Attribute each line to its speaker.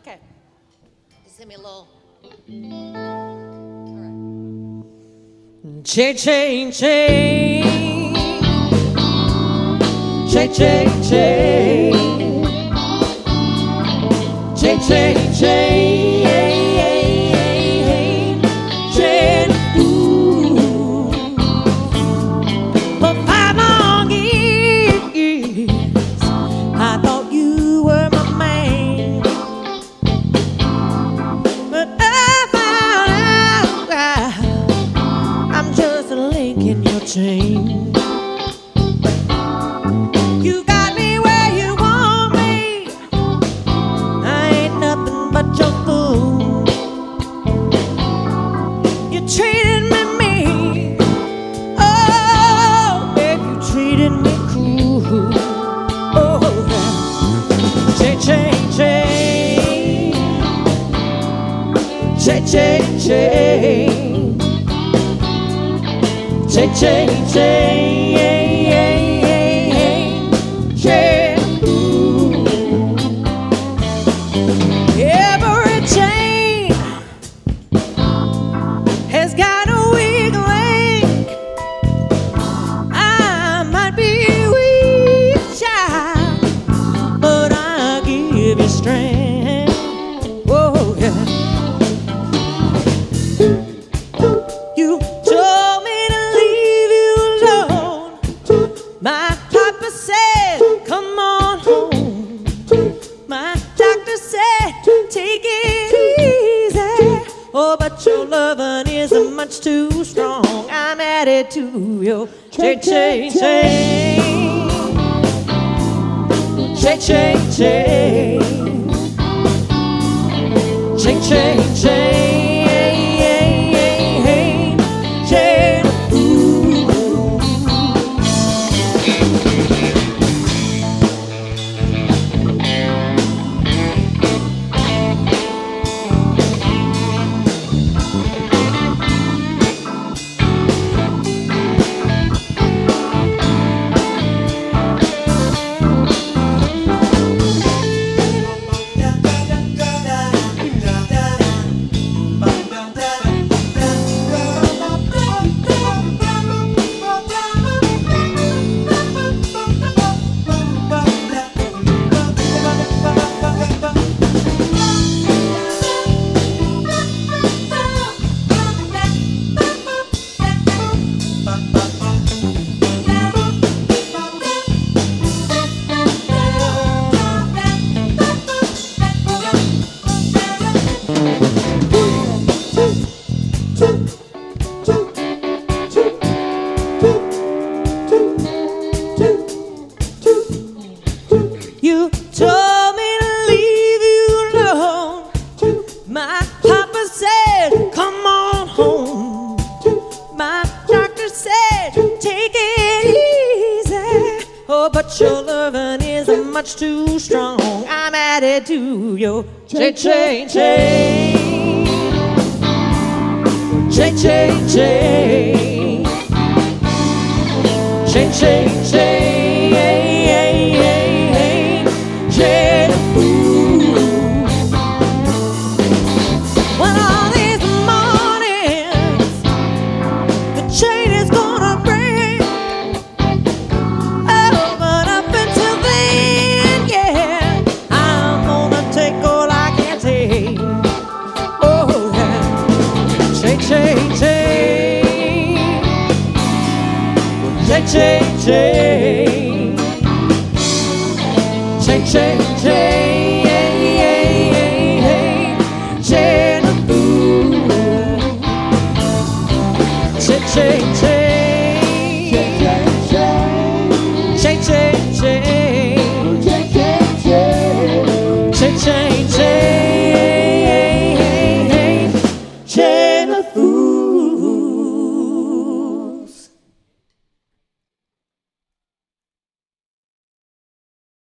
Speaker 1: Okay. Just give me a little. All right. Chain, chain, chain. Chain, chain, chain. Chain, chain, chain. Chain, ooh. For 5 long years, I thought you were my man. But I found out I'm just a link in your chain. You got me where you want me. I ain't nothing but your fool. You treated me mean. Oh, babe, you treated me cruel. Oh, chain, chain, chain. Chain, chain, chain. Chain, chain, chain. Chain, ooh. Every chain has got a weak link. I might be weak, child, but I'll give you strength. Oh, yeah. You told me to leave you alone. My papa said, come on home. My doctor said, take it easy. Oh, but your loving is much too strong. I'm added to your chain, chain, chain. Chain, chain, chain. Chain, chain, chain. Chain, ooh. You told me to leave you alone. My papa said, come on home. My doctor said, take it easy. Oh, but your loving is much too strong. I'm added to your chain, chain, chain. Chain, chain, chain. Chain, chain, chain. Chain, ooh. One of these mornings, the chain is gonna break. Oh, but up until then, yeah, I'm gonna take all I can take. Oh, yeah. Chain, chain, chain. Chain, chain, chain. Chain, chain, chain. Chain, ooh. Chain, chain, chain.